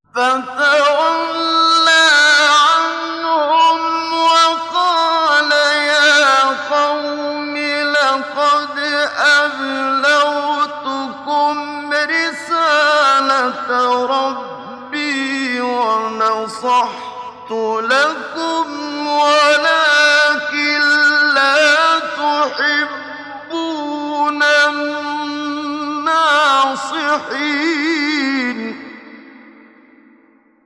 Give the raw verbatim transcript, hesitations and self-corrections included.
فَتَوَلَّىٰ عَنْهُمْ وَقَالَ يَا قَوْمِ لَقَدْ أَبْلَغْتُكُمْ رِسَالَةَ رَبِّي وَنَصَحْتُ لَكُمْ وَلَٰكِن لَّا تُحِبُّونَ النَّاصِحِينَ